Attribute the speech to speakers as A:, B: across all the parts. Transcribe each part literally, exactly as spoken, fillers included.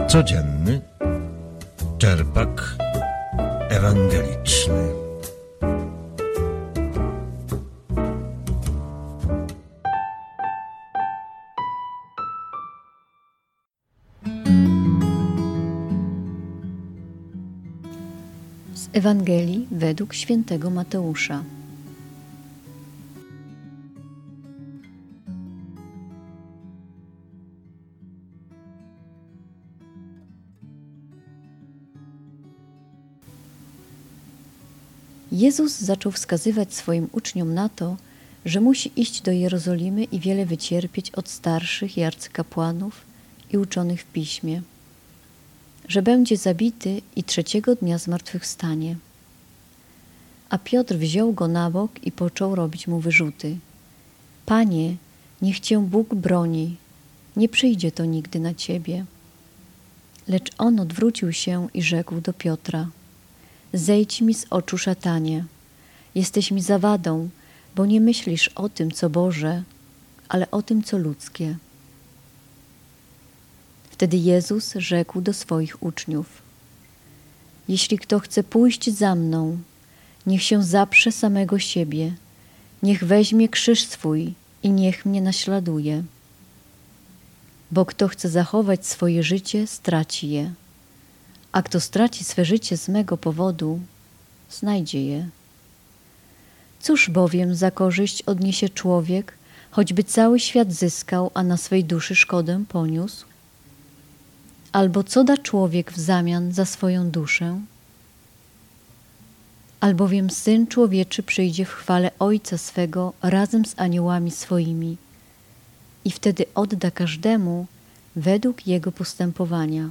A: Codzienny czerpak ewangeliczny.
B: Z Ewangelii według świętego Mateusza. Jezus zaczął wskazywać swoim uczniom na to, że musi iść do Jerozolimy i wiele wycierpieć od starszych i arcykapłanów i uczonych w piśmie, że będzie zabity i trzeciego dnia zmartwychwstanie. A Piotr wziął go na bok i począł robić mu wyrzuty. Panie, niech Cię Bóg broni, nie przyjdzie to nigdy na Ciebie. Lecz on odwrócił się i rzekł do Piotra: Zejdź mi z oczu, szatanie, jesteś mi zawadą, bo nie myślisz o tym, co Boże, ale o tym, co ludzkie. Wtedy Jezus rzekł do swoich uczniów: Jeśli kto chce pójść za mną, niech się zaprze samego siebie, niech weźmie krzyż swój i niech mnie naśladuje. Bo kto chce zachować swoje życie, straci je, a kto straci swe życie z mego powodu, znajdzie je. Cóż bowiem za korzyść odniesie człowiek, choćby cały świat zyskał, a na swej duszy szkodę poniósł? Albo co da człowiek w zamian za swoją duszę? Albowiem Syn Człowieczy przyjdzie w chwale Ojca swego razem z aniołami swoimi i wtedy odda każdemu według jego postępowania.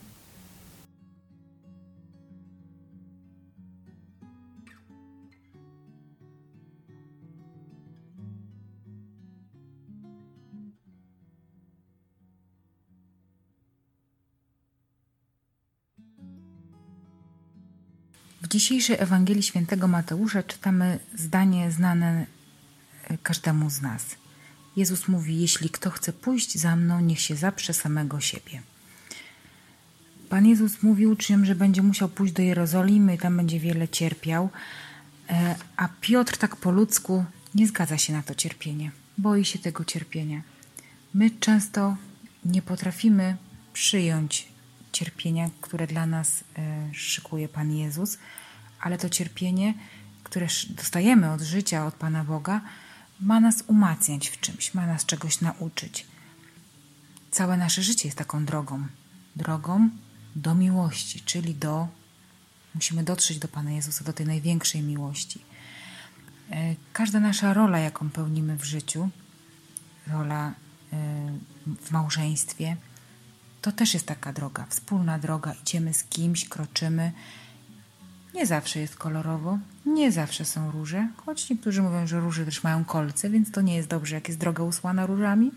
C: W dzisiejszej Ewangelii Świętego Mateusza czytamy zdanie znane każdemu z nas. Jezus mówi: jeśli kto chce pójść za mną, niech się zaprze samego siebie. Pan Jezus mówi uczniom, że będzie musiał pójść do Jerozolimy i tam będzie wiele cierpiał, a Piotr tak po ludzku nie zgadza się na to cierpienie. Boi się tego cierpienia. My często nie potrafimy przyjąć cierpienia, które dla nas szykuje Pan Jezus, ale to cierpienie, które dostajemy od życia, od Pana Boga, ma nas umacniać w czymś, ma nas czegoś nauczyć. Całe nasze życie jest taką drogą. Drogą do miłości, czyli do... Musimy dotrzeć do Pana Jezusa, do tej największej miłości. Każda nasza rola, jaką pełnimy w życiu, rola w małżeństwie, to też jest taka droga, wspólna droga. Idziemy z kimś, kroczymy. Nie zawsze jest kolorowo, nie zawsze są róże, choć niektórzy mówią, że róże też mają kolce, więc to nie jest dobrze, jak jest droga usłana różami.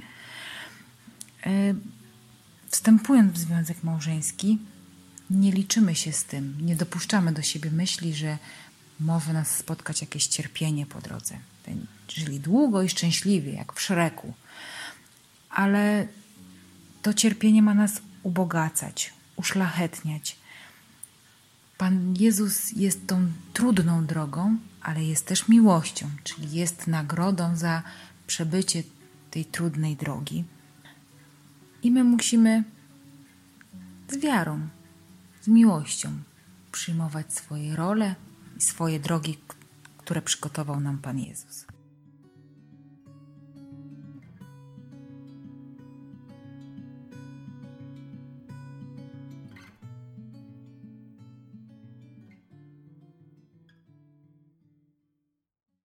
C: Wstępując w związek małżeński, nie liczymy się z tym, nie dopuszczamy do siebie myśli, że może nas spotkać jakieś cierpienie po drodze. Żyli długo i szczęśliwie, jak w Szreku. Ale to cierpienie ma nas ubogacać, uszlachetniać. Pan Jezus jest tą trudną drogą, ale jest też miłością, czyli jest nagrodą za przebycie tej trudnej drogi. I my musimy z wiarą, z miłością przyjmować swoje role i swoje drogi, które przygotował nam Pan Jezus.